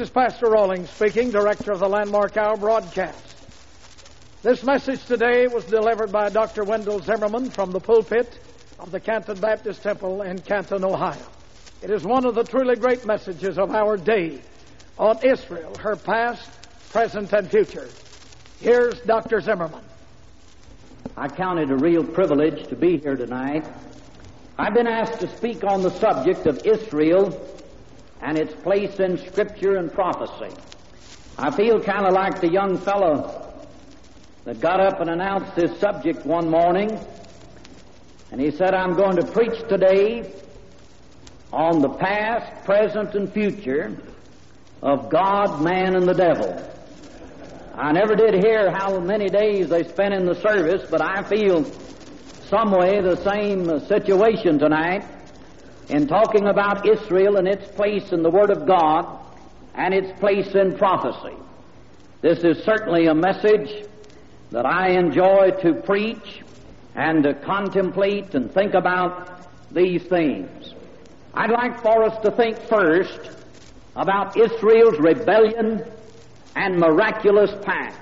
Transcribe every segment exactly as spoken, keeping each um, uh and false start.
This is Pastor Rawlings speaking, director of the Landmark Hour broadcast. This message today was delivered by Doctor Wendell Zimmerman from the pulpit of the Canton Baptist Temple in Canton, Ohio. It is one of the truly great messages of our day on Israel, her past, present, and future. Here's Doctor Zimmerman. I count it a real privilege to be here tonight. I've been asked to speak on the subject of Israel and its place in Scripture and prophecy. I feel kind of like the young fellow that got up and announced this subject one morning, and he said, I'm going to preach today on the past, present, and future of God, man, and the devil. I never did hear how many days they spent in the service, but I feel some way the same situation tonight in talking about Israel and its place in the Word of God and its place in prophecy. This is certainly a message that I enjoy to preach and to contemplate and think about these things. I'd like for us to think first about Israel's rebellion and miraculous past.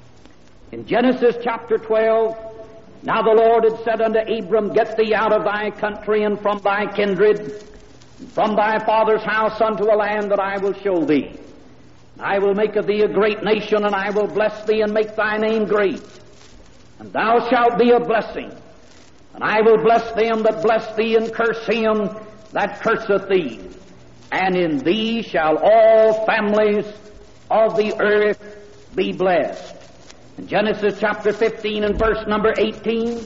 In Genesis chapter twelve, now the Lord had said unto Abram, Get thee out of thy country and from thy kindred, and from thy father's house unto a land that I will show thee. I will make of thee a great nation, and I will bless thee and make thy name great. And thou shalt be a blessing. And I will bless them that bless thee, and curse him that curseth thee. And in thee shall all families of the earth be blessed. In Genesis chapter fifteen and verse number eighteen,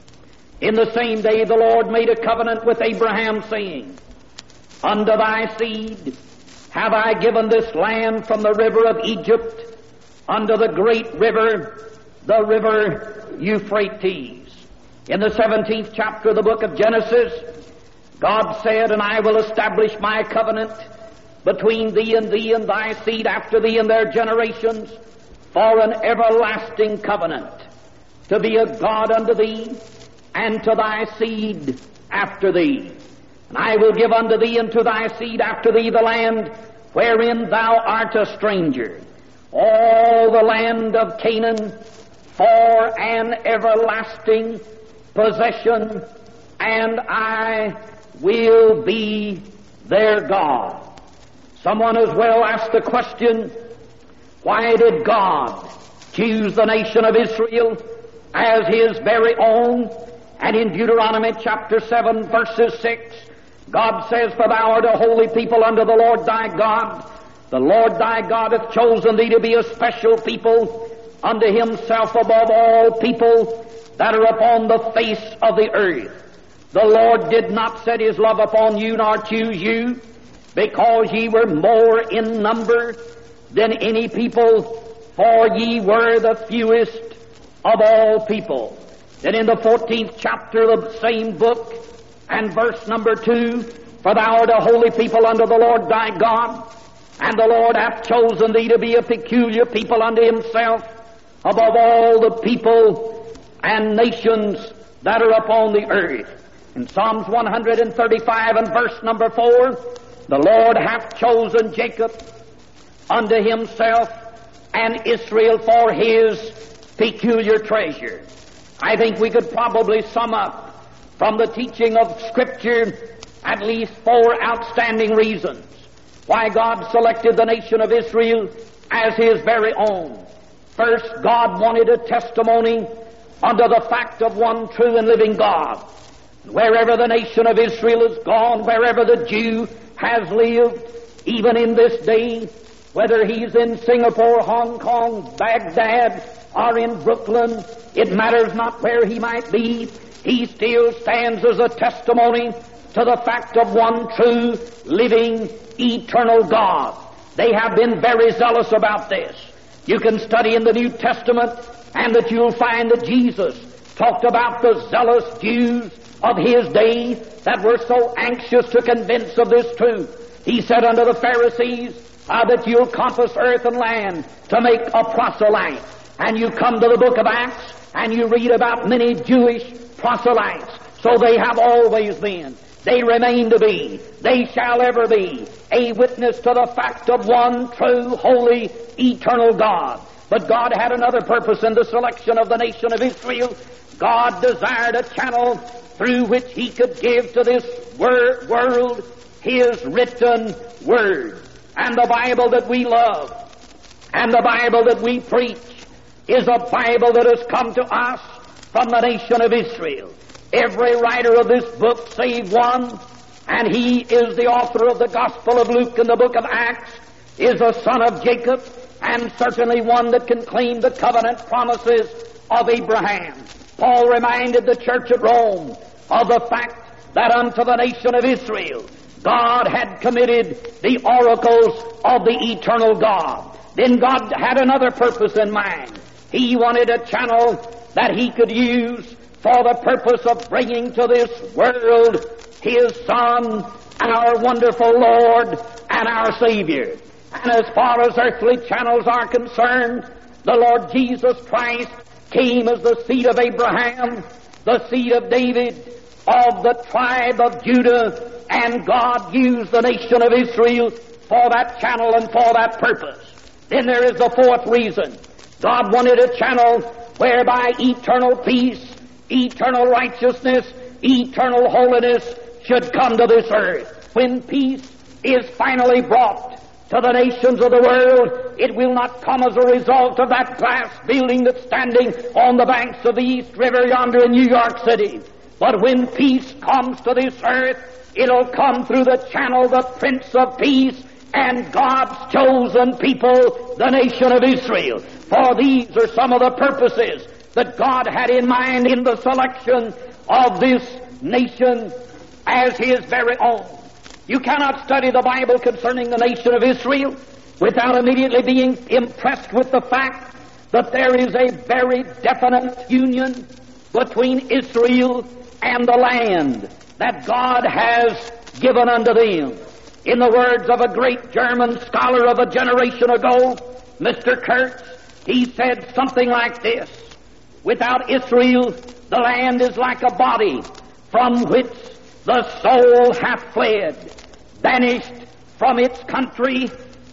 in the same day the Lord made a covenant with Abraham, saying, Unto thy seed have I given this land from the river of Egypt unto the great river, the river Euphrates. In the seventeenth chapter of the book of Genesis, God said, And I will establish my covenant between thee and thee and thy seed after thee and their generations, for an everlasting covenant, to be a God unto thee, and to thy seed after thee. And I will give unto thee and to thy seed after thee the land wherein thou art a stranger, all the land of Canaan, for an everlasting possession, and I will be their God. Someone has well asked the question, why did God choose the nation of Israel as His very own? And in Deuteronomy chapter seven, verses six, God says, For thou art a holy people unto the Lord thy God. The Lord thy God hath chosen thee to be a special people unto Himself above all people that are upon the face of the earth. The Lord did not set His love upon you nor choose you, because ye were more in number than any people, for ye were the fewest of all people. Then in the fourteenth chapter of the same book, and verse number two, For thou art a holy people unto the Lord thy God, and the Lord hath chosen thee to be a peculiar people unto Himself above all the people and nations that are upon the earth. In Psalms one thirty-five and verse number four, The Lord hath chosen Jacob unto Himself, and Israel for His peculiar treasure. I think we could probably sum up from the teaching of Scripture at least four outstanding reasons why God selected the nation of Israel as His very own. First, God wanted a testimony unto the fact of one true and living God. Wherever the nation of Israel is gone, wherever the Jew has lived, even in this day, whether he's in Singapore, Hong Kong, Baghdad, or in Brooklyn, it matters not where he might be, he still stands as a testimony to the fact of one true, living, eternal God. They have been very zealous about this. You can study in the New Testament, and that you'll find that Jesus talked about the zealous Jews of His day that were so anxious to convince of this truth. He said unto the Pharisees, Uh, that you'll compass earth and land to make a proselyte. And you come to the book of Acts, and you read about many Jewish proselytes. So they have always been. They remain to be, they shall ever be, a witness to the fact of one true, holy, eternal God. But God had another purpose in the selection of the nation of Israel. God desired a channel through which He could give to this wor- world His written Word. And the Bible that we love, and the Bible that we preach, is a Bible that has come to us from the nation of Israel. Every writer of this book, save one, and he is the author of the Gospel of Luke and the book of Acts, is a son of Jacob, and certainly one that can claim the covenant promises of Abraham. Paul reminded the church at Rome of the fact that unto the nation of Israel God had committed the oracles of the eternal God. Then God had another purpose in mind. He wanted a channel that He could use for the purpose of bringing to this world His Son, our wonderful Lord and our Savior. And as far as earthly channels are concerned, the Lord Jesus Christ came as the seed of Abraham, the seed of David, of the tribe of Judah, and God used the nation of Israel for that channel and for that purpose. Then there is the fourth reason. God wanted a channel whereby eternal peace, eternal righteousness, eternal holiness should come to this earth. When peace is finally brought to the nations of the world, it will not come as a result of that glass building that's standing on the banks of the East River yonder in New York City. But when peace comes to this earth, it'll come through the channel, the Prince of Peace, and God's chosen people, the nation of Israel. For these are some of the purposes that God had in mind in the selection of this nation as His very own. You cannot study the Bible concerning the nation of Israel without immediately being impressed with the fact that there is a very definite union between Israel and the land that God has given unto them. In the words of a great German scholar of a generation ago, Mister Kurtz, he said something like this: without Israel, the land is like a body from which the soul hath fled. Banished from its country,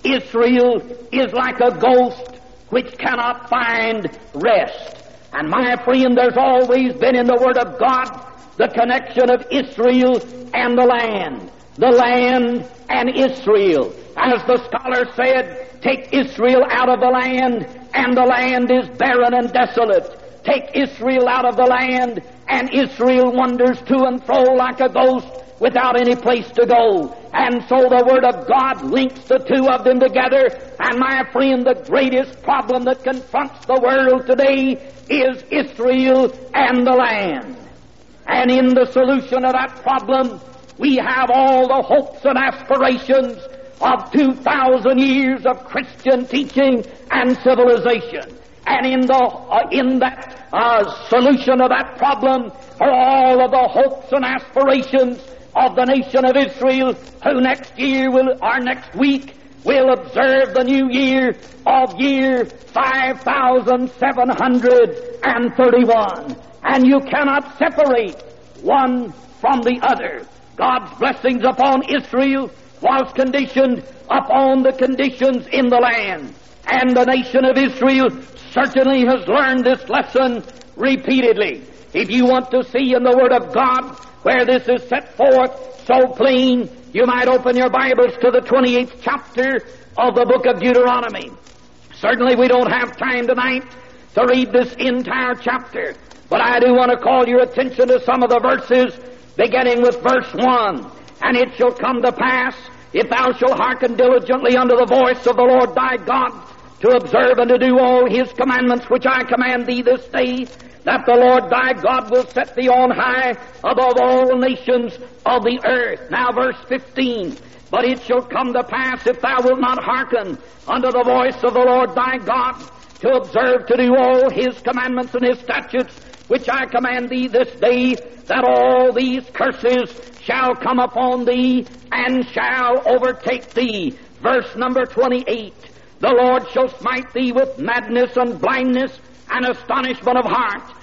Israel is like a ghost which cannot find rest. And my friend, there's always been in the Word of God the connection of Israel and the land. The land and Israel. As the scholar said, take Israel out of the land, and the land is barren and desolate. Take Israel out of the land, and Israel wanders to and fro like a ghost without any place to go. And so the Word of God links the two of them together. And my friend, the greatest problem that confronts the world today is Israel and the land. And in the solution of that problem, we have all the hopes and aspirations of two thousand years of Christian teaching and civilization. And in the uh, in that uh, solution of that problem are all of the hopes and aspirations of the nation of Israel, who next year will, or next week, will observe the new year of year five thousand seven hundred thirty-one. And you cannot separate one from the other. God's blessings upon Israel was conditioned upon the conditions in the land. And the nation of Israel certainly has learned this lesson repeatedly. If you want to see in the Word of God where this is set forth so plain, you might open your Bibles to the twenty-eighth chapter of the book of Deuteronomy. Certainly we don't have time tonight to read this entire chapter, but I do want to call your attention to some of the verses beginning with verse one. And it shall come to pass, if thou shalt hearken diligently unto the voice of the Lord thy God, to observe and to do all His commandments which I command thee this day, that the Lord thy God will set thee on high above all nations of the earth. Now verse fifteen. But it shall come to pass, if thou wilt not hearken unto the voice of the Lord thy God, to observe to do all His commandments and His statutes, which I command thee this day, that all these curses shall come upon thee and shall overtake thee. Verse number twenty-eight. The Lord shall smite thee with madness and blindness and astonishment of heart,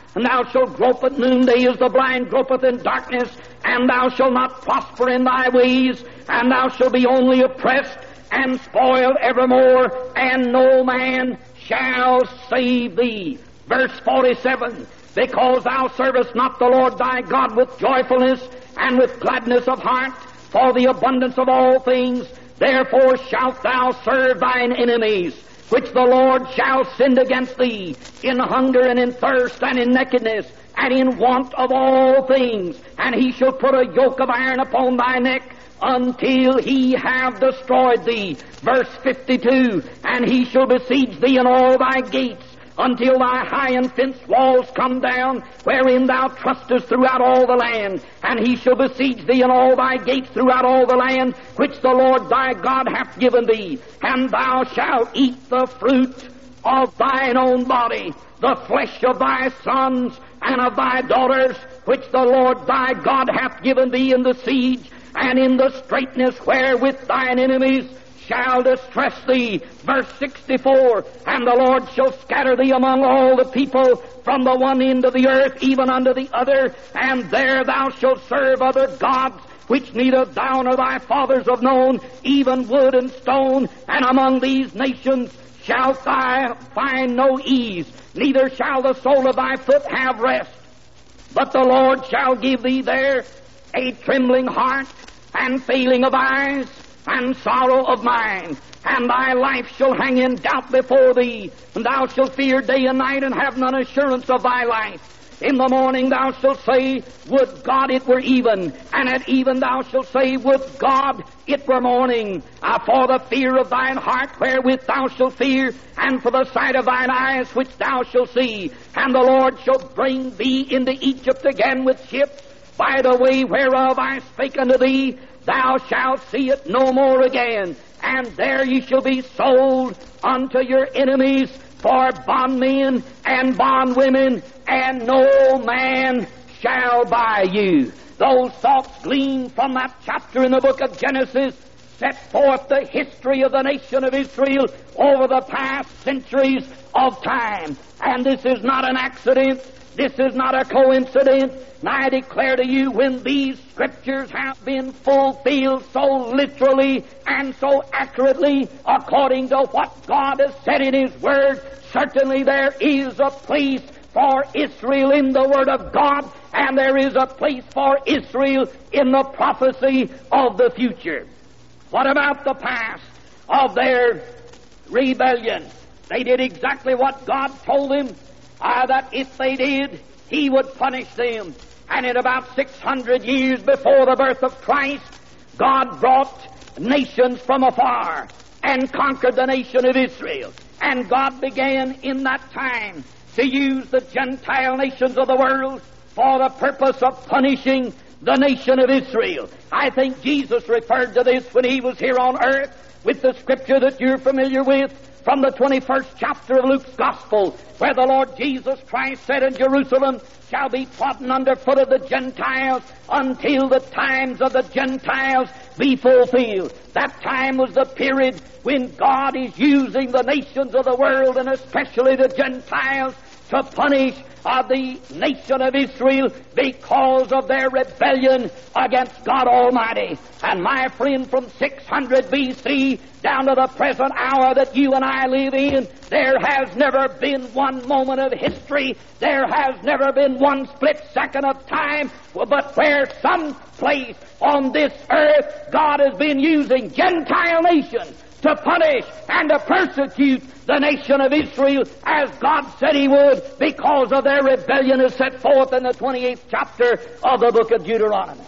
And thou shalt grope at noonday as the blind gropeth in darkness, and thou shalt not prosper in thy ways, and thou shalt be only oppressed and spoiled evermore, and no man shall save thee. Verse forty-seven, because thou servest not the Lord thy God with joyfulness and with gladness of heart, for the abundance of all things, therefore shalt thou serve thine enemies, which the Lord shall send against thee, in hunger and in thirst and in nakedness and in want of all things. And he shall put a yoke of iron upon thy neck until he have destroyed thee. Verse fifty-two, and he shall besiege thee in all thy gates, until thy high and fenced walls come down, wherein thou trustest throughout all the land. And he shall besiege thee in all thy gates throughout all the land, which the Lord thy God hath given thee. And thou shalt eat the fruit of thine own body, the flesh of thy sons and of thy daughters, which the Lord thy God hath given thee in the siege, and in the straitness wherewith thine enemies shall distress thee. Verse sixty-four, and the Lord shall scatter thee among all the people from the one end of the earth even unto the other, and there thou shalt serve other gods, which neither thou nor thy fathers have known, even wood and stone, and among these nations shalt thou find no ease, neither shall the sole of thy foot have rest. But the Lord shall give thee there a trembling heart, and failing of eyes, and sorrow of mind, and thy life shall hang in doubt before thee, and thou shalt fear day and night, and have none assurance of thy life. In the morning thou shalt say, would God it were even, and at even thou shalt say, would God it were morning. Uh, for the fear of thine heart wherewith thou shalt fear, and for the sight of thine eyes which thou shalt see. And the Lord shall bring thee into Egypt again with ships, by the way whereof I spake unto thee. Thou shalt see it no more again, and there ye shall be sold unto your enemies for bondmen and bondwomen, and no man shall buy you. Those thoughts gleaned from that chapter in the book of Genesis set forth the history of the nation of Israel over the past centuries of time. And this is not an accident. This is not a coincidence. And I declare to you, when these scriptures have been fulfilled so literally and so accurately according to what God has said in His Word, certainly there is a place for Israel in the Word of God, and there is a place for Israel in the prophecy of the future. What about the past of their rebellion? They did exactly what God told them, uh, that if they did, He would punish them. And in about six hundred years before the birth of Christ, God brought nations from afar and conquered the nation of Israel. And God began in that time to use the Gentile nations of the world for the purpose of punishing the nation of Israel. I think Jesus referred to this when He was here on earth with the scripture that you're familiar with from the twenty-first chapter of Luke's Gospel, where the Lord Jesus Christ said, in Jerusalem shall be trodden under foot of the Gentiles until the times of the Gentiles be fulfilled. That time was the period when God is using the nations of the world, and especially the Gentiles, to punish uh, the nation of Israel because of their rebellion against God Almighty. And my friend, from six hundred B C down to the present hour that you and I live in, there has never been one moment of history, there has never been one split second of time, but where some place on this earth God has been using Gentile nations to punish and to persecute the nation of Israel as God said He would, because of their rebellion, as set forth in the twenty-eighth chapter of the book of Deuteronomy.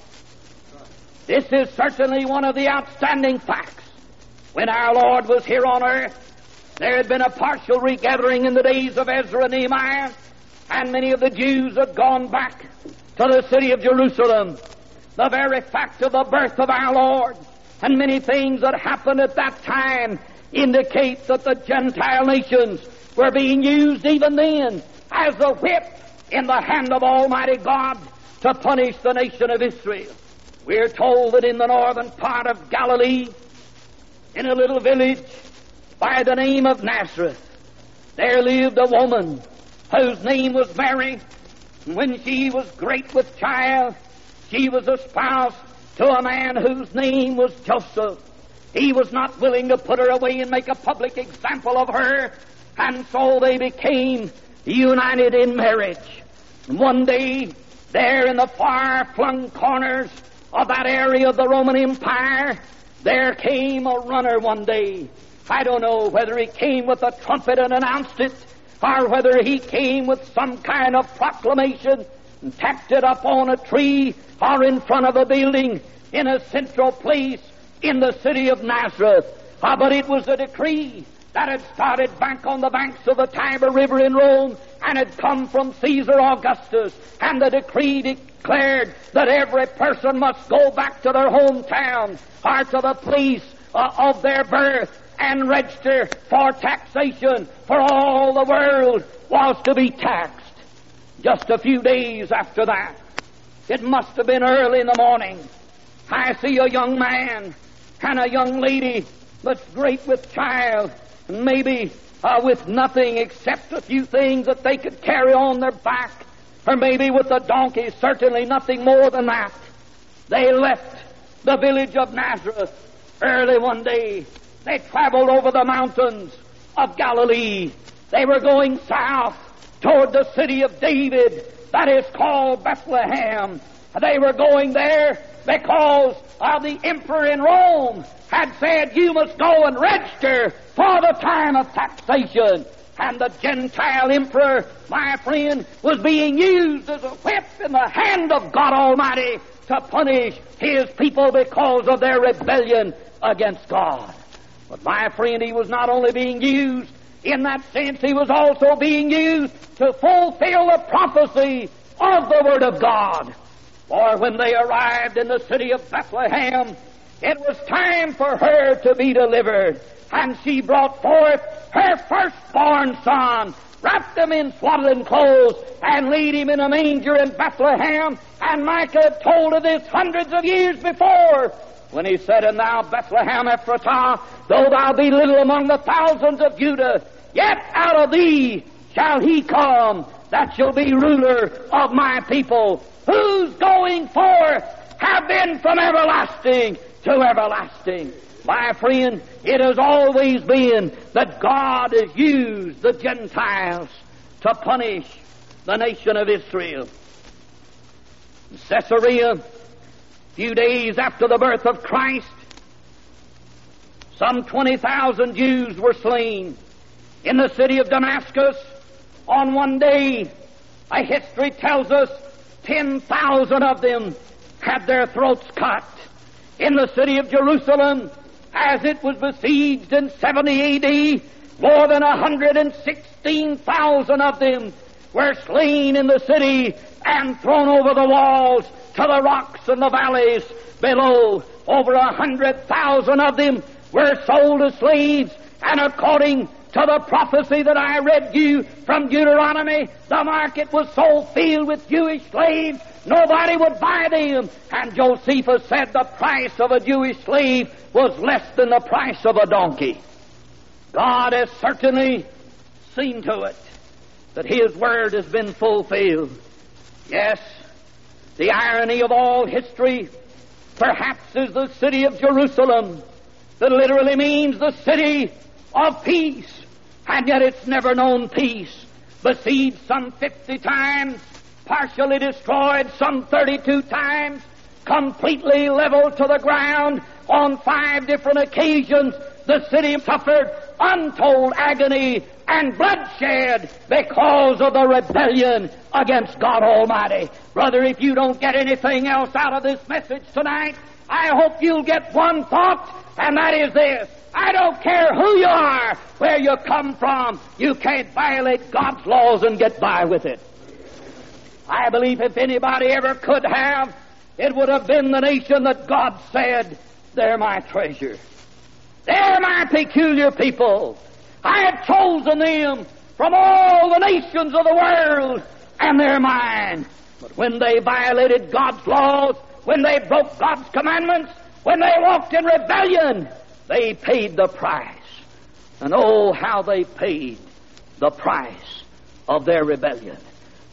This is certainly one of the outstanding facts. When our Lord was here on earth, there had been a partial regathering in the days of Ezra and Nehemiah, and many of the Jews had gone back to the city of Jerusalem. The very fact of the birth of our Lord and many things that happened at that time indicate that the Gentile nations were being used even then as a whip in the hand of Almighty God to punish the nation of Israel. We are told that in the northern part of Galilee, in a little village by the name of Nazareth, there lived a woman whose name was Mary, When she was great with child, she was espoused to a man whose name was Joseph. He was not willing to put her away and make a public example of her, and so they became united in marriage. One day, there in the far-flung corners of that area of the Roman Empire, there came a runner one day. I don't know whether he came with a trumpet and announced it, or whether he came with some kind of proclamation and tacked it up on a tree or in front of a building in a central place in the city of Nazareth. Ah, but it was a decree that had started back on the banks of the Tiber River in Rome and had come from Caesar Augustus, and the decree declared that every person must go back to their hometown or to the place uh, of their birth and register for taxation, for all the world was to be taxed. Just a few days after that, it must have been early in the morning, I see a young man and a young lady that's great with child, and maybe uh, with nothing except a few things that they could carry on their back, or maybe with a donkey, certainly nothing more than that. They left the village of Nazareth early one day. They traveled over the mountains of Galilee. They were going south toward the city of David that is called Bethlehem. They were going there because uh, the emperor in Rome had said, you must go and register for the time of taxation. And the Gentile emperor, my friend, was being used as a whip in the hand of God Almighty to punish his people because of their rebellion against God. But my friend, he was not only being used in that sense, he was also being used to fulfill the prophecy of the Word of God. For when they arrived in the city of Bethlehem, it was time for her to be delivered. And she brought forth her firstborn son, wrapped him in swaddling clothes, and laid him in a manger in Bethlehem. And Micah had told of this hundreds of years before, when he said, and thou, Bethlehem Ephratah, though thou be little among the thousands of Judah, yet out of thee shall he come that shall be ruler of my people, whose going forth have been from everlasting to everlasting. My friend, it has always been that God has used the Gentiles to punish the nation of Israel. In Caesarea, a few days after the birth of Christ, some twenty thousand Jews were slain. In the city of Damascus, on one day, a history tells us ten thousand of them had their throats cut. In the city of Jerusalem, as it was besieged in seventy A D, more than one hundred sixteen thousand of them were slain in the city and thrown over the walls to the rocks and the valleys below. Over a hundred thousand of them were sold as slaves, and according to the prophecy that I read you from Deuteronomy, the market was so filled with Jewish slaves, nobody would buy them. And Josephus said the price of a Jewish slave was less than the price of a donkey. God has certainly seen to it that His word has been fulfilled. Yes, the irony of all history perhaps is the city of Jerusalem, that literally means the city of peace, and yet it's never known peace. Besieged some fifty times, partially destroyed some thirty-two times, completely leveled to the ground on five different occasions, the city suffered untold agony and bloodshed because of the rebellion against God Almighty. Brother, if you don't get anything else out of this message tonight, I hope you'll get one thought, and that is this: I don't care who you are, where you come from, you can't violate God's laws and get by with it. I believe if anybody ever could have, it would have been the nation that God said, they're my treasure. They're my peculiar people. I have chosen them from all the nations of the world, and they're mine. But when they violated God's laws, when they broke God's commandments, when they walked in rebellion, they paid the price. And oh, how they paid the price of their rebellion.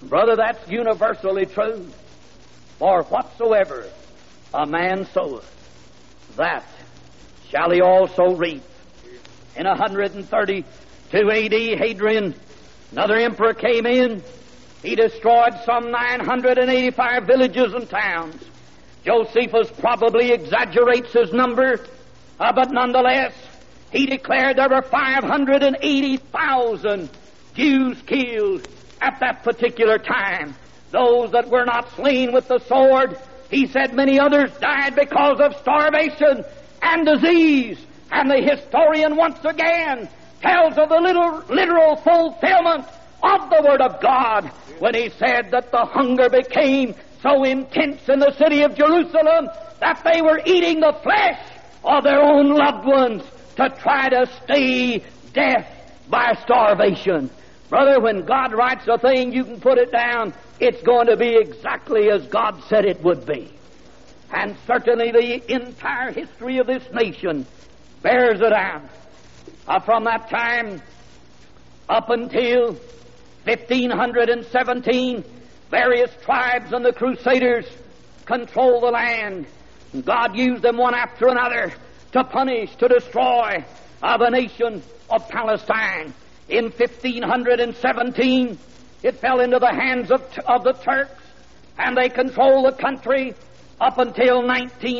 Brother, that's universally true. For whatsoever a man soweth, that shall he also reap. In one thirty-two A D, Hadrian, another emperor, came in. He destroyed some nine hundred eighty-five villages and towns. Josephus probably exaggerates his number, uh, but nonetheless, he declared there were five hundred eighty thousand Jews killed at that particular time. Those that were not slain with the sword, he said many others died because of starvation and disease. And the historian once again tells of the little, literal fulfillment of the Word of God when he said that the hunger became so intense in the city of Jerusalem that they were eating the flesh of their own loved ones to try to stay death by starvation. Brother, when God writes a thing, you can put it down. It's going to be exactly as God said it would be. And certainly the entire history of this nation bears it out. Uh, from that time up until fifteen seventeen, various tribes and the Crusaders controlled the land. And God used them one after another to punish, to destroy uh, the nation of Palestine. In fifteen seventeen, it fell into the hands of, of the Turks, and they controlled the country up until nineteen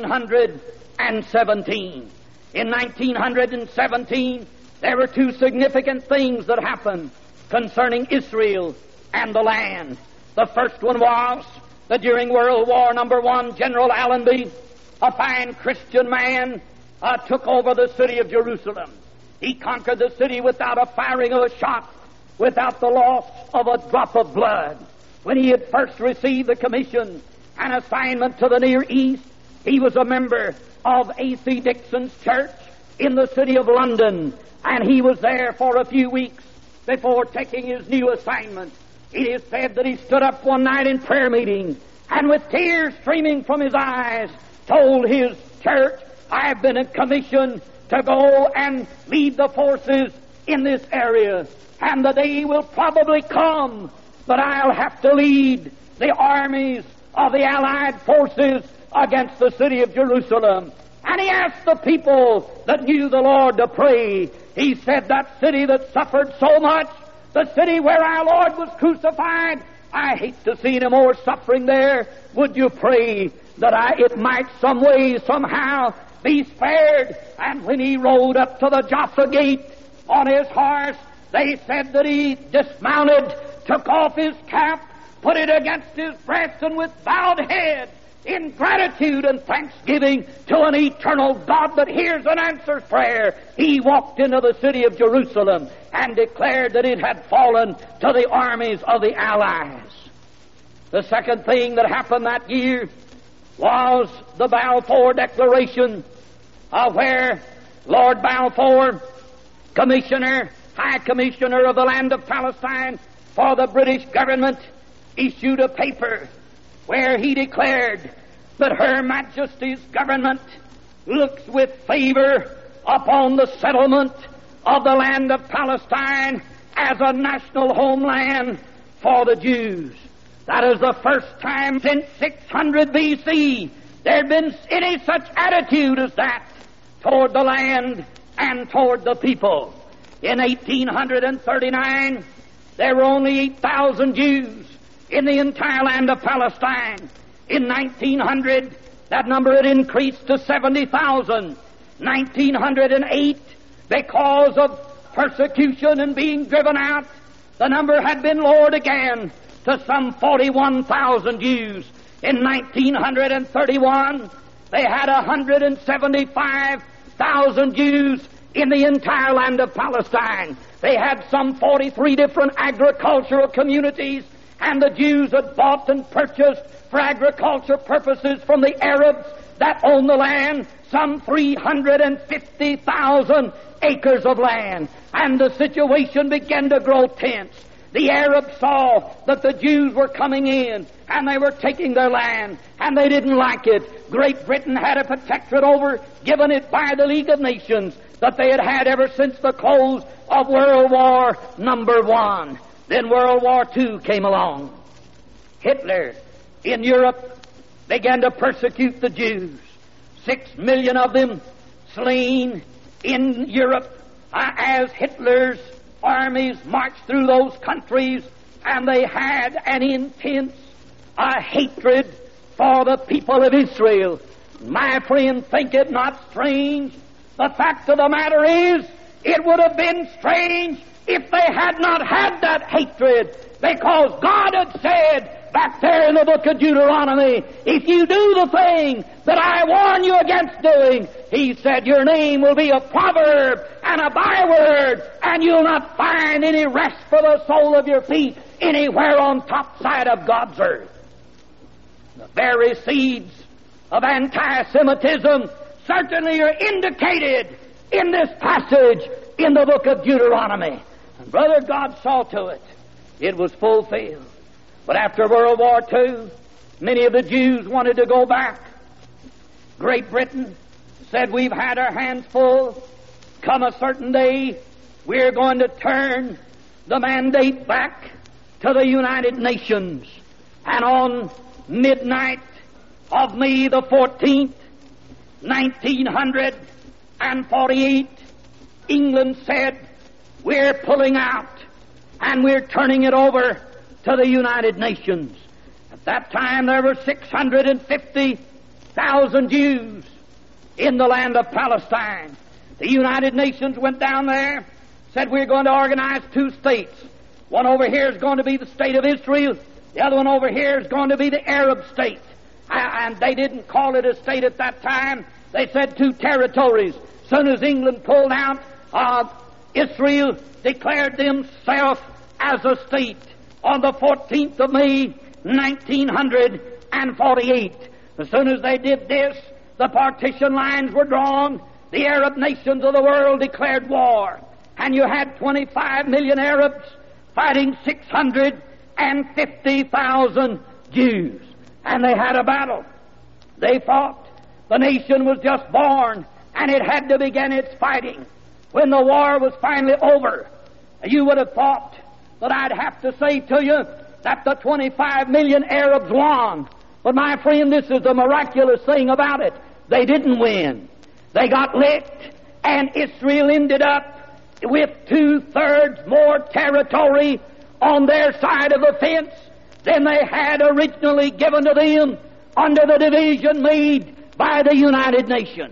seventeen. In nineteen seventeen, there were two significant things that happened concerning Israel and the land. The first one was that during World War Number One, General Allenby, a fine Christian man, uh, took over the city of Jerusalem. He conquered the city without a firing of a shot, without the loss of a drop of blood. When he had first received the commission and assignment to the Near East, he was a member of A C Dixon's church in the city of London, and he was there for a few weeks before taking his new assignment. It is said that he stood up one night in prayer meeting and with tears streaming from his eyes told his church, "I've been commissioned to go and lead the forces in this area, and the day will probably come that I'll have to lead the armies of the Allied forces against the city of Jerusalem." And he asked the people that knew the Lord to pray. He said, "That city that suffered so much, the city where our Lord was crucified, I hate to see any more suffering there. Would you pray that I, it might some way, somehow be spared?" And when he rode up to the Jaffa gate on his horse, they said that he dismounted, took off his cap, put it against his breast, and with bowed head, in gratitude and thanksgiving to an eternal God that hears and answers prayer, he walked into the city of Jerusalem and declared that it had fallen to the armies of the Allies. The second thing that happened that year was the Balfour Declaration, uh, where Lord Balfour, Commissioner, High Commissioner of the land of Palestine for the British government, issued a paper where he declared that Her Majesty's government looks with favor upon the settlement of the land of Palestine as a national homeland for the Jews. That is the first time since six hundred B C there had been any such attitude as that toward the land and toward the people. In eighteen thirty-nine, there were only eight thousand Jews in the entire land of Palestine. In nineteen hundred, that number had increased to seventy thousand. nineteen oh eight, because of persecution and being driven out, the number had been lowered again to some forty-one thousand Jews. In nineteen thirty-one, they had one hundred seventy-five thousand Jews in the entire land of Palestine. They had some forty-three different agricultural communities, and the Jews had bought and purchased for agriculture purposes from the Arabs that owned the land some three hundred fifty thousand acres of land. And the situation began to grow tense. The Arabs saw that the Jews were coming in and they were taking their land, and they didn't like it. Great Britain had a protectorate over, given it by the League of Nations, that they had had ever since the close of World War Number One. Then World War Two came along. Hitler in Europe began to persecute the Jews. Six million of them slain in Europe uh, as Hitler's armies marched through those countries, and they had an intense uh, hatred for the people of Israel. My friend, think it not strange. The fact of the matter is, it would have been strange if they had not had that hatred, because God had said back there in the book of Deuteronomy, if you do the thing that I warn you against doing, He said, your name will be a proverb and a byword, and you'll not find any rest for the sole of your feet anywhere on top side of God's earth. The very seeds of anti-Semitism certainly are indicated in this passage in the book of Deuteronomy. And brother, God saw to it. It was fulfilled. But after World War Two, many of the Jews wanted to go back. Great Britain said, we've had our hands full. Come a certain day, we're going to turn the mandate back to the United Nations. And on midnight of May the fourteenth, nineteen forty-eight, England said, we're pulling out and we're turning it over to the United Nations. At that time there were six hundred fifty thousand Jews in the land of Palestine. The United Nations went down there, said we're going to organize two states. One over here is going to be the state of Israel. The other one over here is going to be the Arab state. And they didn't call it a state at that time. They said two territories. As soon as England pulled out, uh, Israel declared themselves as a state on the fourteenth of May, nineteen forty-eight. As soon as they did this, the partition lines were drawn. The Arab nations of the world declared war. And you had twenty-five million Arabs fighting six hundred fifty thousand Jews. And they had a battle. They fought. The nation was just born, and it had to begin its fighting. When the war was finally over, you would have thought that I'd have to say to you that the twenty-five million Arabs won. But my friend, this is the miraculous thing about it. They didn't win. They got licked, and Israel ended up with two-thirds more territory on their side of the fence than they had originally given to them under the division made by the United Nations.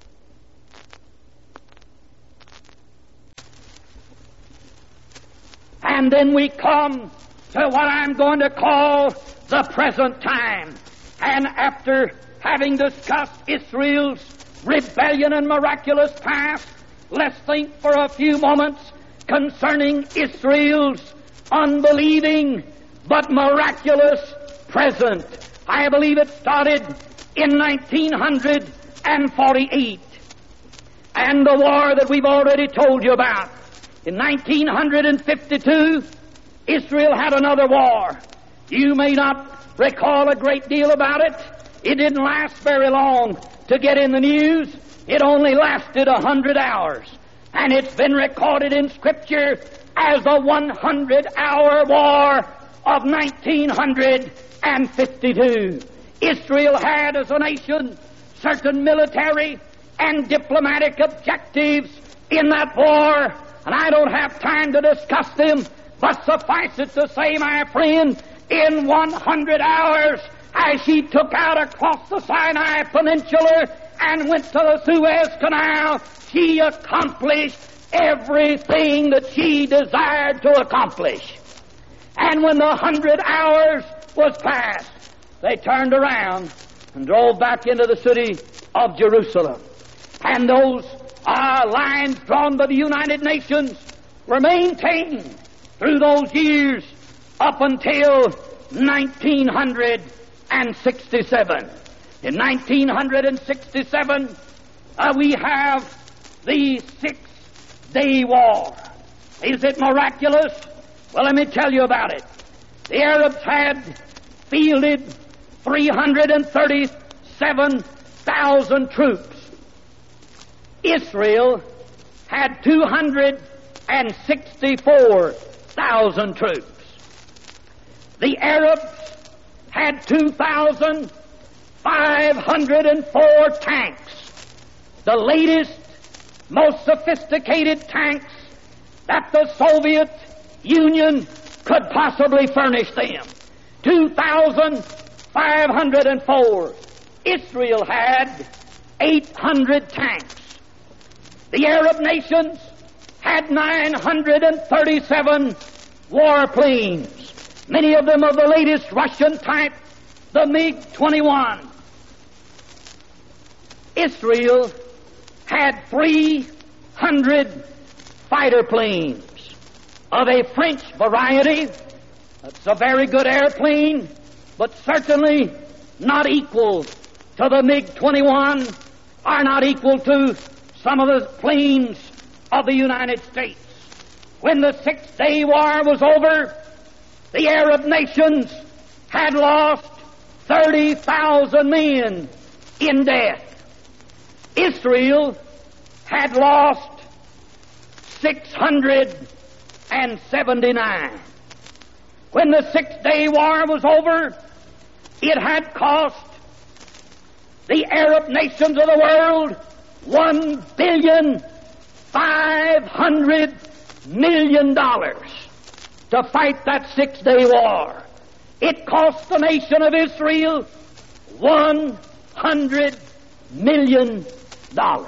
And then we come to what I'm going to call the present time. And after having discussed Israel's rebellion and miraculous past, let's think for a few moments concerning Israel's unbelieving but miraculous present. I believe it started in nineteen forty-eight. And the war that we've already told you about. In nineteen fifty-two, Israel had another war. You may not recall a great deal about it. It didn't last very long to get in the news. It only lasted a hundred hours. And it's been recorded in Scripture as the hundred-hour war of nineteen fifty-two. Israel had, as a nation, certain military and diplomatic objectives in that war, and I don't have time to discuss them, but suffice it to say, my friend, in one hundred hours, as she took out across the Sinai Peninsula and went to the Suez Canal, she accomplished everything that she desired to accomplish. And when the hundred hours was past, they turned around and drove back into the city of Jerusalem. And those uh, lines drawn by the United Nations were maintained through those years up until nineteen sixty-seven. In nineteen sixty-seven, uh, we have the Six-Day War. Is it miraculous? Well, let me tell you about it. The Arabs had fielded three hundred thirty-seven thousand troops. Israel had two hundred sixty-four thousand troops. The Arabs had two thousand five hundred four tanks, the latest, most sophisticated tanks that the Soviet Union could possibly furnish them. two thousand five hundred four. Israel had eight hundred tanks. The Arab nations had nine hundred thirty-seven warplanes, many of them of the latest Russian type, the MiG twenty-one. Israel had three hundred fighter planes of a French variety. It's a very good airplane, but certainly not equal to the MiG twenty-one, or not equal to some of the planes of the United States. When the Six-Day War was over, the Arab nations had lost thirty thousand men in death. Israel had lost six hundred seventy-nine. When the Six-Day War was over, it had cost the Arab nations of the world one billion five hundred million dollars to fight that Six-Day War. It cost the nation of Israel one hundred million dollars.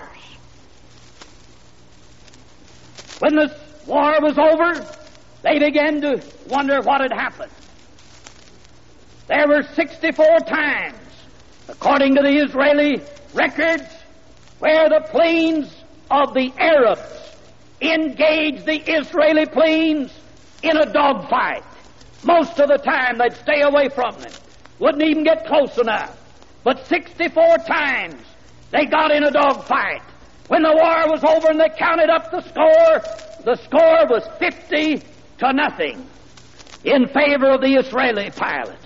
When the war was over, they began to wonder what had happened. There were sixty-four times, according to the Israeli records, where the planes of the Arabs engaged the Israeli planes in a dogfight. Most of the time they'd stay away from them, wouldn't even get close enough. But sixty-four times they got in a dogfight. When the war was over and they counted up the score, the score was fifty to nothing in favor of the Israeli pilots.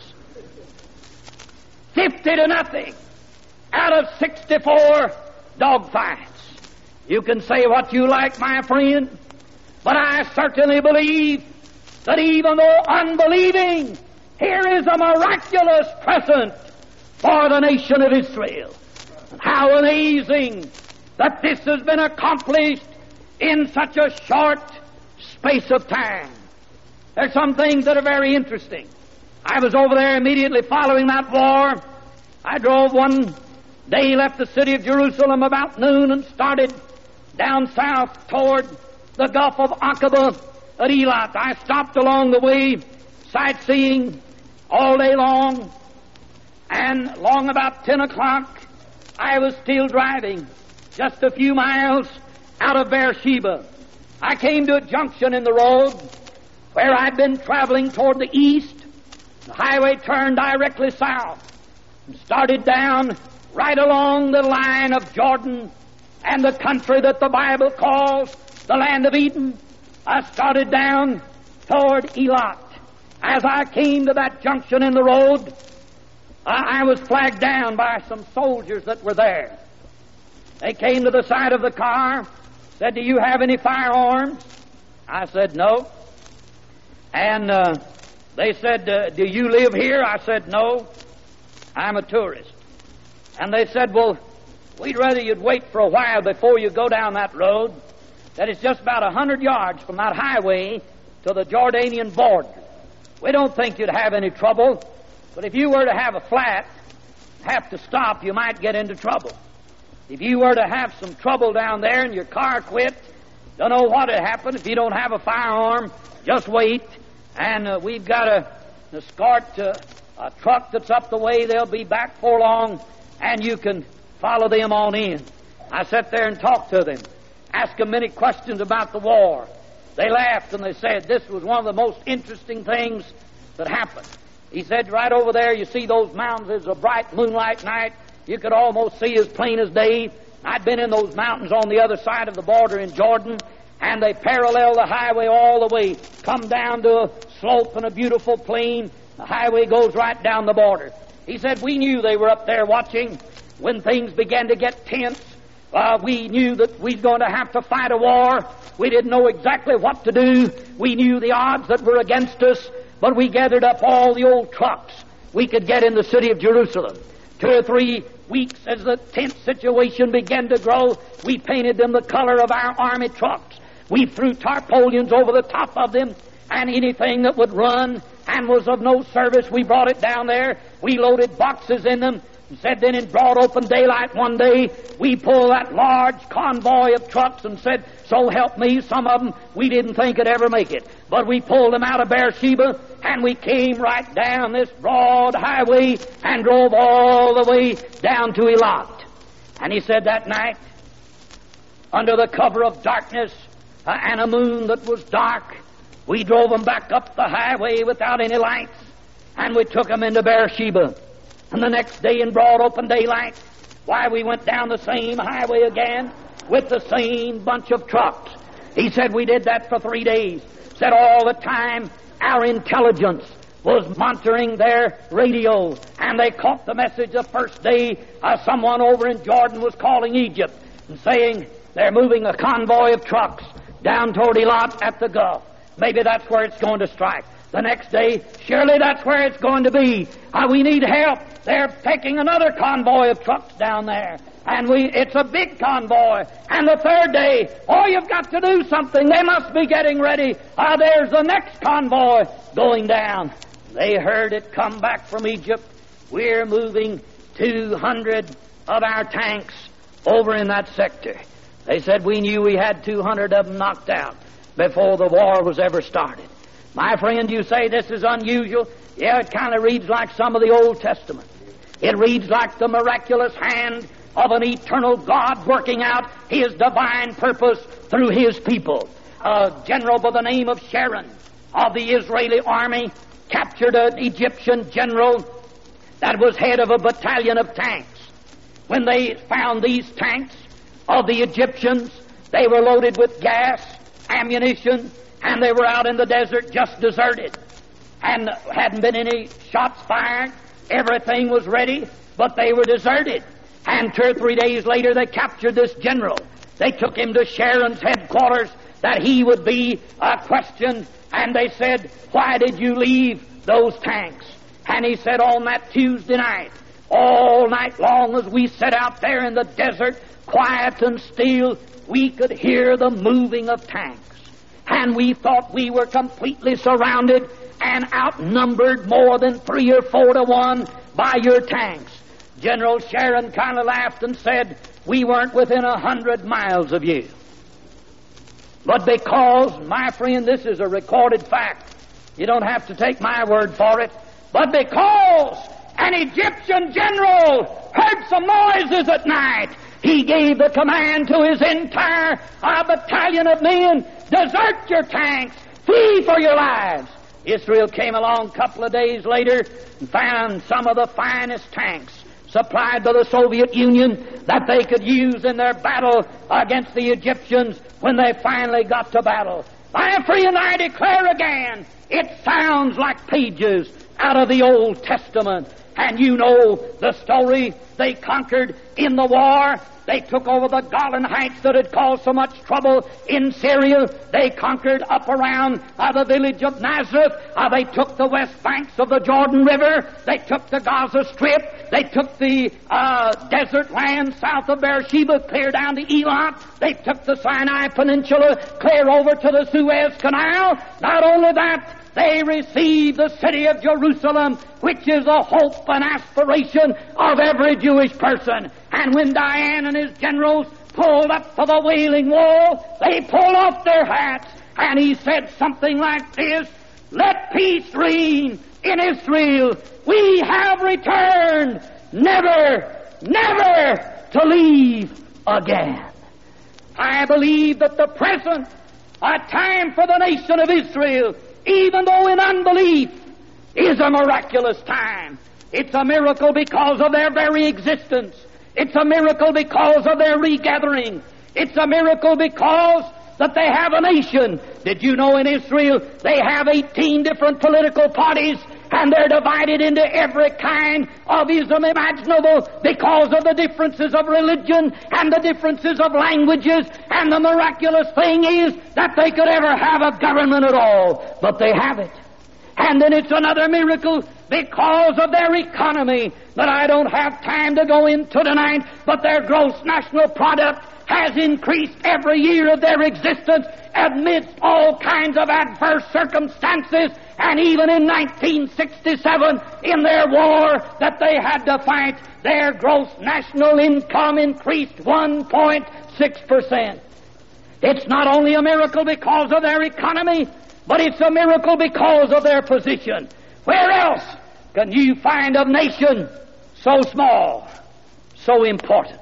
Fifty to nothing out of sixty-four dogfights. You can say what you like, my friend, but I certainly believe that even though unbelieving, here is a miraculous present for the nation of Israel. And how amazing that this has been accomplished in such a short space of time. There's some things that are very interesting. I was over there immediately following that war. I drove one day, left the city of Jerusalem about noon, and started down south toward the Gulf of Aqaba at Eilat. I stopped along the way, sightseeing all day long, and long about ten o'clock, I was still driving just a few miles out of Beersheba. I came to a junction in the road where I'd been traveling toward the east. The highway turned directly south and started down right along the line of Jordan and the country that the Bible calls the land of Eden. I started down toward Eilat. As I came to that junction in the road, I, I was flagged down by some soldiers that were there. They came to the side of the car, said, "Do you have any firearms?" I said, "No." And uh, they said, uh, "Do you live here?" I said, "No, I'm a tourist." And they said, "Well, we'd rather you'd wait for a while before you go down that road. That is just about a hundred yards from that highway to the Jordanian border. We don't think you'd have any trouble, but if you were to have a flat, have to stop, you might get into trouble. If you were to have some trouble down there and your car quit, don't know what would happen if you don't have a firearm. Just wait, and uh, we've got a, an escort uh, a truck that's up the way. They'll be back for long, and you can follow them on in." I sat there and talked to them, asked them many questions about the war. They laughed and they said this was one of the most interesting things that happened. He said, "Right over there, you see those mountains. It's a bright moonlight night. You could almost see as plain as day. I'd been in those mountains on the other side of the border in Jordan, and they parallel the highway all the way, come down to a slope and a beautiful plain. The highway goes right down the border." He said, "We knew they were up there watching. When things began to get tense, uh, we knew that we were going to have to fight a war. We didn't know exactly what to do. We knew the odds that were against us, but we gathered up all the old trucks we could get in the city of Jerusalem. Two or three weeks as the tent situation began to grow, we painted them the color of our army trucks. We threw tarpaulins over the top of them, and anything that would run and was of no service, we brought it down there. We loaded boxes in them, and said then in broad open daylight one day, we pulled that large convoy of trucks and said, so help me, some of them we didn't think could ever make it. But we pulled them out of Beersheba, and we came right down this broad highway and drove all the way down to Elat. And he said that night, under the cover of darkness uh, and a moon that was dark, we drove them back up the highway without any lights, and we took them into Beersheba. And the next day in broad open daylight, why, we went down the same highway again with the same bunch of trucks. He said we did that for three days. Said all the time our intelligence was monitoring their radio, and they caught the message the first day uh, someone over in Jordan was calling Egypt and saying they're moving a convoy of trucks down toward Elat at the Gulf. Maybe that's where it's going to strike. The next day, surely that's where it's going to be. Uh, we need help. They're taking another convoy of trucks down there. And we it's a big convoy. And the third day, oh, you've got to do something. They must be getting ready. Uh, there's the next convoy going down. They heard it come back from Egypt. We're moving two hundred of our tanks over in that sector. They said we knew we had two hundred of them knocked out before the war was ever started. My friend, you say this is unusual. Yeah, it kind of reads like some of the Old Testament. It reads like the miraculous hand of an eternal God working out His divine purpose through His people. A general by the name of Sharon of the Israeli army captured an Egyptian general that was head of a battalion of tanks. When they found these tanks of the Egyptians, they were loaded with gas, ammunition, and they were out in the desert just deserted. And hadn't been any shots fired. Everything was ready, but they were deserted. And two or three days later, they captured this general. They took him to Sharon's headquarters that he would be uh, questioned. And they said, why did you leave those tanks? And he said, on that Tuesday night, all night long as we sat out there in the desert, quiet and still, we could hear the moving of tanks. And we thought we were completely surrounded and outnumbered more than three or four to one by your tanks. General Sharon kind of laughed and said, we weren't within a hundred miles of you. But because, my friend, this is a recorded fact, you don't have to take my word for it, but because an Egyptian general heard some noises at night, he gave the command to his entire uh, battalion of men, desert your tanks, flee for your lives. Israel came along a couple of days later and found some of the finest tanks supplied by the Soviet Union that they could use in their battle against the Egyptians when they finally got to battle. My friend, I declare again, it sounds like pages out of the Old Testament. And you know the story. They conquered in the war. They took over the Golan Heights that had caused so much trouble in Syria. They conquered up around uh, the village of Nazareth. Uh, they took the west banks of the Jordan River. They took the Gaza Strip. They took the uh, desert land south of Beersheba, clear down to Elat. They took the Sinai Peninsula, clear over to the Suez Canal. Not only that, they received the city of Jerusalem, which is the hope and aspiration of every Jewish person. And when Diane and his generals pulled up to the Wailing Wall, they pulled off their hats, and he said something like this, let peace reign in Israel. We have returned, never, never to leave again. I believe that the present, a time for the nation of Israel, even though in unbelief, is a miraculous time. It's a miracle because of their very existence. It's a miracle because of their regathering. It's a miracle because that they have a nation. Did you know in Israel they have eighteen different political parties, and they're divided into every kind of ism imaginable because of the differences of religion and the differences of languages, and the miraculous thing is that they could ever have a government at all, but they have it. And then it's another miracle because of their economy that I don't have time to go into tonight, but their gross national product has increased every year of their existence amidst all kinds of adverse circumstances, and even in nineteen sixty-seven, in their war that they had to fight, their gross national income increased one point six percent. It's not only a miracle because of their economy, but it's a miracle because of their position. Where else can you find a nation so small, so important?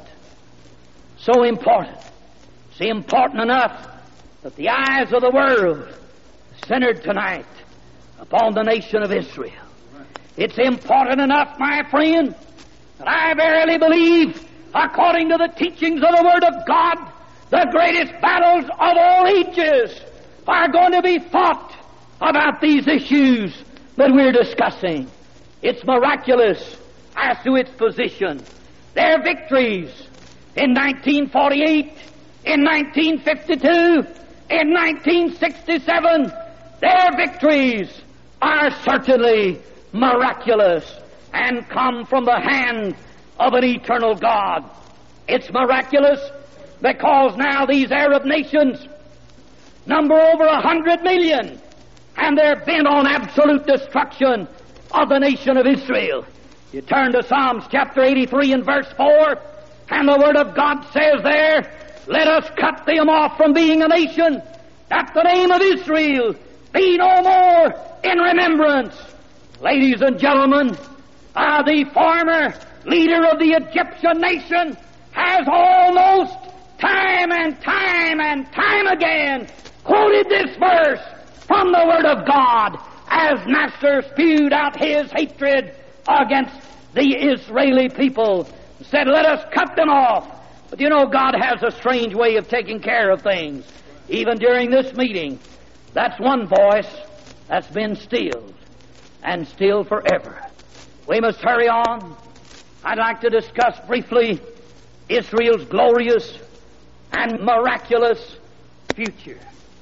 So important. It's important enough that the eyes of the world are centered tonight upon the nation of Israel. It's important enough, my friend, that I verily believe, according to the teachings of the Word of God, the greatest battles of all ages are going to be fought about these issues that we're discussing. It's miraculous as to its position. Their victories in nineteen forty-eight, in nineteen fifty-two, in nineteen sixty-seven, their victories are certainly miraculous and come from the hand of an eternal God. It's miraculous because now these Arab nations number over a hundred million, and they're bent on absolute destruction of the nation of Israel. You turn to Psalms chapter eighty-three and verse four, and the Word of God says there, let us cut them off from being a nation, that the name of Israel be no more in remembrance. Ladies and gentlemen, uh, the former leader of the Egyptian nation has almost time and time and time again quoted this verse from the Word of God as Nasser spewed out his hatred against the Israeli people. Said, let us cut them off. But you know, God has a strange way of taking care of things. Even during this meeting, that's one voice that's been stilled, and still forever. We must hurry on. I'd like to discuss briefly Israel's glorious and miraculous future.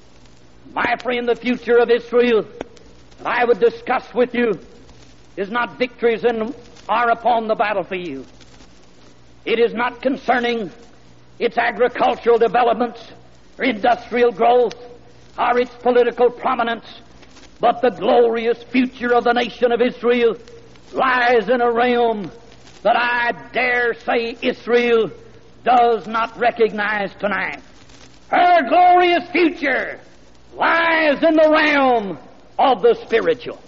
My friend, the future of Israel that I would discuss with you is not victories in or upon the battlefield. It is not concerning its agricultural developments or industrial growth or its political prominence, but the glorious future of the nation of Israel lies in a realm that I dare say Israel does not recognize tonight. Her glorious future lies in the realm of the spiritual.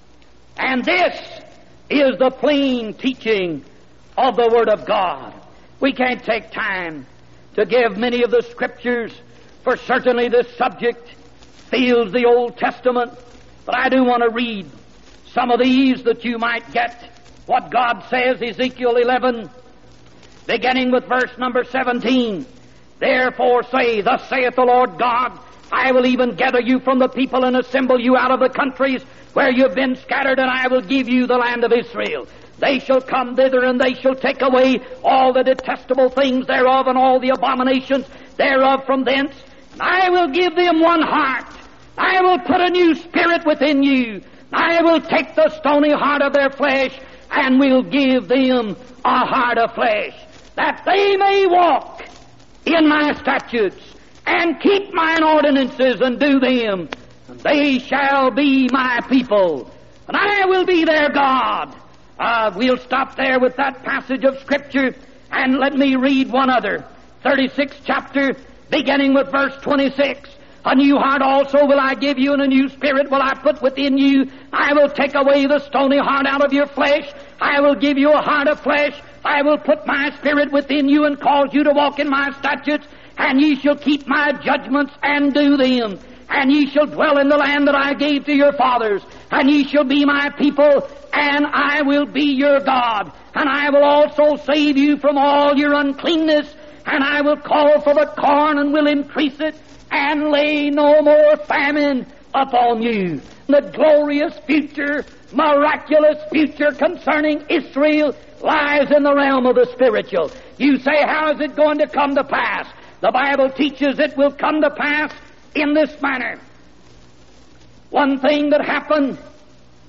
And this is the plain teaching of the Word of God. We can't take time to give many of the Scriptures, for certainly this subject fills the Old Testament, but I do want to read some of these that you might get what God says. Ezekiel eleven, beginning with verse number seventeen. Therefore say, thus saith the Lord God, I will even gather you from the people and assemble you out of the countries where you have been scattered, and I will give you the land of Israel. They shall come thither, and they shall take away all the detestable things thereof, and all the abominations thereof from thence. And I will give them one heart. I will put a new spirit within you. I will take the stony heart of their flesh, and will give them a heart of flesh, that they may walk in my statutes, and keep mine ordinances, and do them. And they shall be my people, and I will be their God. Uh, we'll stop there with that passage of Scripture, and let me read one other. thirty-sixth chapter, beginning with verse twenty-six. A new heart also will I give you, and a new spirit will I put within you. I will take away the stony heart out of your flesh. I will give you a heart of flesh. I will put my spirit within you, and cause you to walk in my statutes, and ye shall keep my judgments and do them. And ye shall dwell in the land that I gave to your fathers, and ye shall be my people, and I will be your God. And I will also save you from all your uncleanness, and I will call for the corn, and will increase it, and lay no more famine upon you. The glorious future, miraculous future concerning Israel lies in the realm of the spiritual. You say, how is it going to come to pass? The Bible teaches it will come to pass in this manner. One thing that happened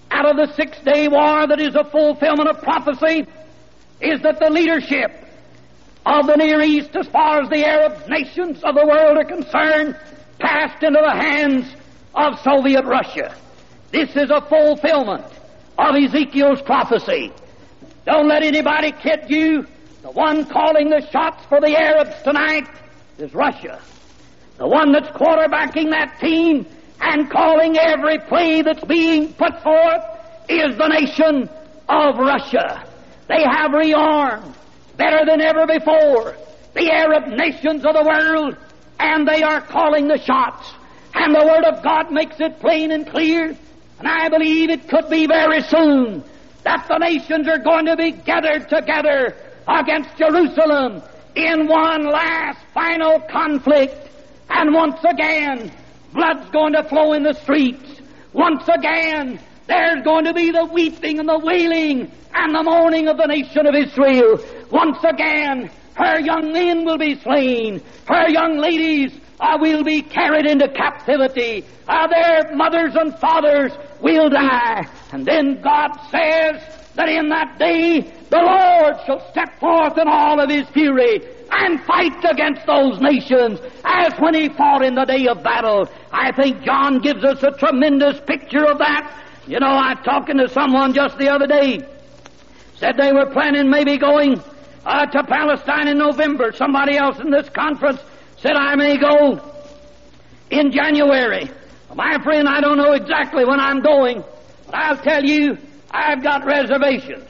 out of the Six-Day War that is a fulfillment of prophecy is that the leadership of the Near East, as far as the Arab nations of the world are concerned, passed into the hands of Soviet Russia. This is a fulfillment of Ezekiel's prophecy. Don't let anybody kid you. The one calling the shots for the Arabs tonight is Russia. The one that's quarterbacking that team and calling every play that's being put forth is the nation of Russia. They have rearmed better than ever before the Arab nations of the world, and they are calling the shots. And the Word of God makes it plain and clear, and I believe it could be very soon that the nations are going to be gathered together against Jerusalem in one last final conflict. And once again, blood's going to flow in the streets. Once again, there's going to be the weeping and the wailing and the mourning of the nation of Israel. Once again, her young men will be slain. Her young ladies uh, will be carried into captivity. Uh, their mothers and fathers will die. And then God says that in that day the Lord shall step forth in all of His fury and fight against those nations as when He fought in the day of battle. I think John gives us a tremendous picture of that. You know, I was talking to someone just the other day, said they were planning maybe going uh, to Palestine in November. Somebody else in this conference said I may go in January. Well, my friend, I don't know exactly when I'm going, but I'll tell you, I've got reservations.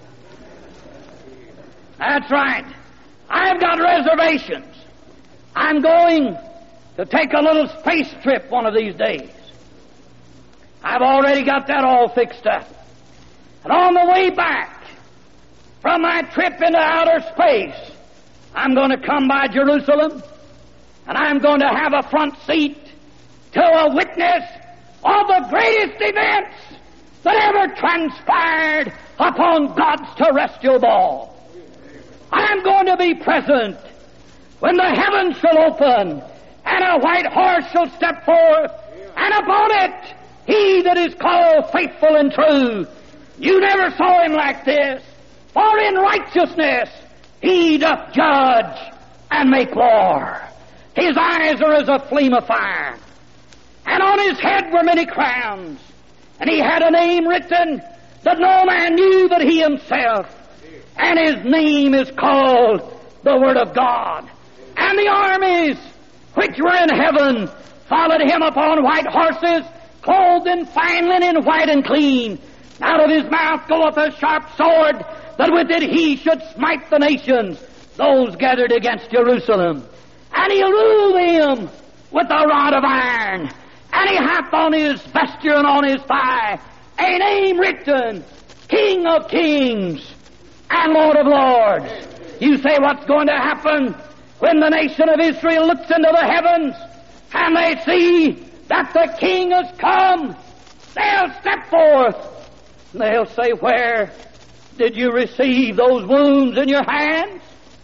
That's right. I've got reservations. I'm going to take a little space trip one of these days. I've already got that all fixed up. And on the way back from my trip into outer space, I'm going to come by Jerusalem, and I'm going to have a front seat to a witness of the greatest events that ever transpired upon God's terrestrial ball. I'm going to be present when the heavens shall open and a white horse shall step forth, and upon it He that is called faithful and true. You never saw Him like this, for in righteousness He doth judge and make war. His eyes are as a flame of fire, and on His head were many crowns, and He had a name written that no man knew but He Himself. And His name is called the Word of God. And the armies which were in heaven followed Him upon white horses, clothed in fine linen, white and clean. Out of His mouth goeth a sharp sword, that with it He should smite the nations, those gathered against Jerusalem. And He'll rule them with a rod of iron. And He hath on His vesture and on His thigh a name written, King of Kings and Lord of Lords. You say, what's going to happen when the nation of Israel looks into the heavens and they see that the King has come? They'll step forth. They'll say, where did you receive those wounds in your hands?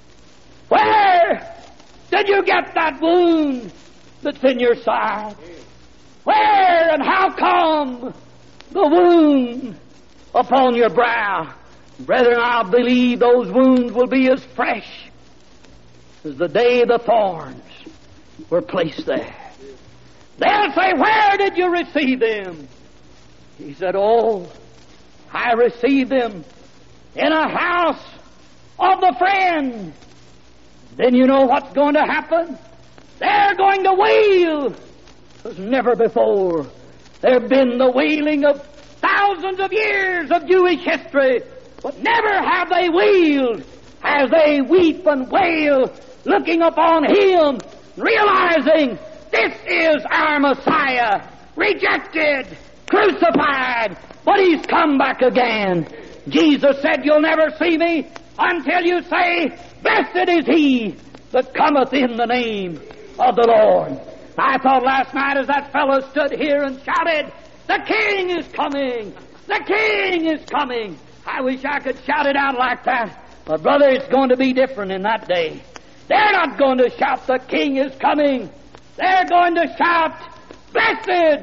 Where did you get that wound that's in your side? Where and how come the wound upon your brow? Brethren, I believe those wounds will be as fresh as the day the thorns were placed there. They'll say, where did you receive them? He said, oh, I received them in a house of the friend. Then you know what's going to happen? They're going to wail as never before. There's been the wailing of thousands of years of Jewish history, but never have they wailed as they weep and wail, looking upon Him, realizing this is our Messiah, rejected, crucified, but He's come back again. Jesus said, you'll never see me until you say, blessed is He that cometh in the name of the Lord. I thought last night as that fellow stood here and shouted, the King is coming! The King is coming! I wish I could shout it out like that. But brother, it's going to be different in that day. They're not going to shout, the King is coming. They're going to shout, blessed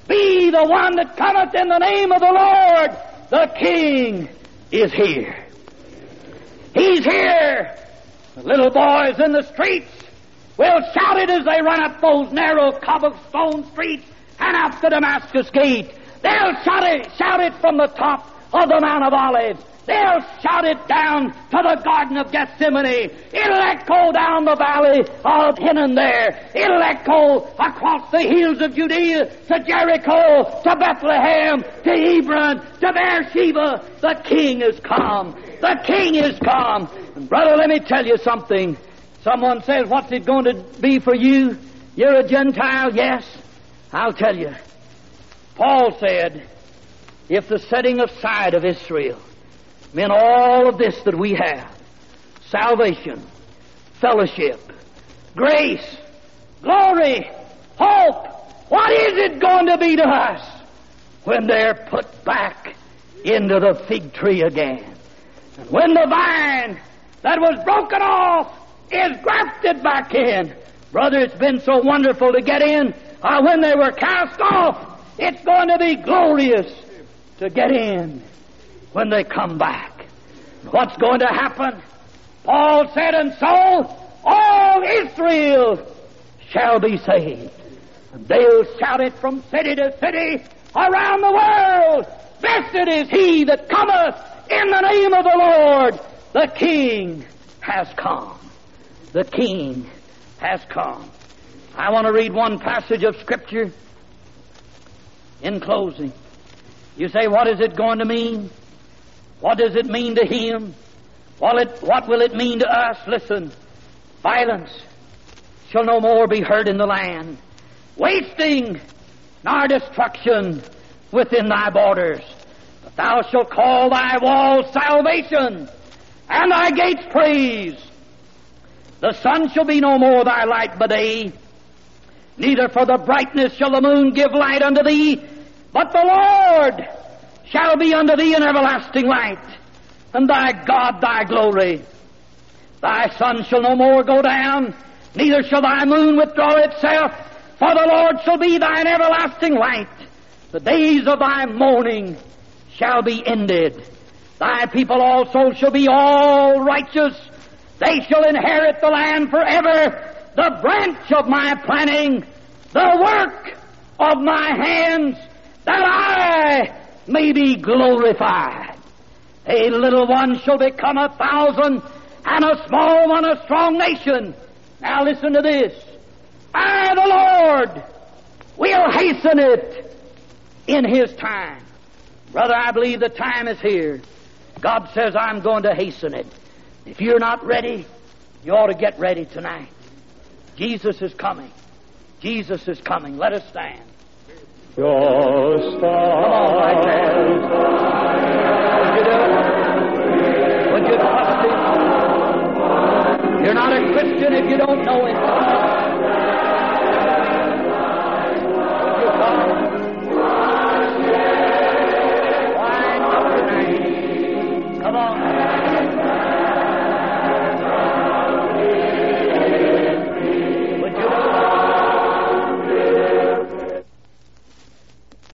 be the one that cometh in the name of the Lord. The King is here. He's here. The little boys in the streets will shout it as they run up those narrow cobblestone streets and up the Damascus gate. They'll shout it, shout it from the top of the Mount of Olives. They'll shout it down to the Garden of Gethsemane. It'll echo down the valley of Hinnom there. It'll echo across the hills of Judea to Jericho, to Bethlehem, to Hebron, to Beersheba. The King is come. The King is come. And brother, let me tell you something. Someone says, what's it going to be for you? You're a Gentile? Yes. I'll tell you. Paul said, if the setting aside of Israel meant all of this that we have, salvation, fellowship, grace, glory, hope, what is it going to be to us when they're put back into the fig tree again? And when the vine that was broken off is grafted back in. Brother, it's been so wonderful to get in. Uh, when they were cast off, it's going to be glorious to get in when they come back. What's going to happen? Paul said, and so all Israel shall be saved. And they'll shout it from city to city around the world. Blessed is he that cometh in the name of the Lord. The King has come. The King has come. I want to read one passage of Scripture in closing. You say, what is it going to mean? What does it mean to him? What, it, what will it mean to us? Listen, violence shall no more be heard in the land, wasting nor destruction within thy borders. But thou shalt call thy walls salvation, and thy gates praise. The sun shall be no more thy light by day, neither for the brightness shall the moon give light unto thee, but the Lord shall be unto thee an everlasting light, and thy God thy glory. Thy sun shall no more go down, neither shall thy moon withdraw itself, for the Lord shall be thine everlasting light. The days of thy mourning shall be ended. Thy people also shall be all righteous. They shall inherit the land forever. The branch of my planting, the work of my hands, that I may be glorified. A little one shall become a thousand, and a small one a strong nation. Now listen to this. I, the Lord, will hasten it in His time. Brother, I believe the time is here. God says, I'm going to hasten it. If you're not ready, you ought to get ready tonight. Jesus is coming. Jesus is coming. Let us stand. Your stars. Would you do it? Would you trust Him? You're not a Christian if you don't know Him.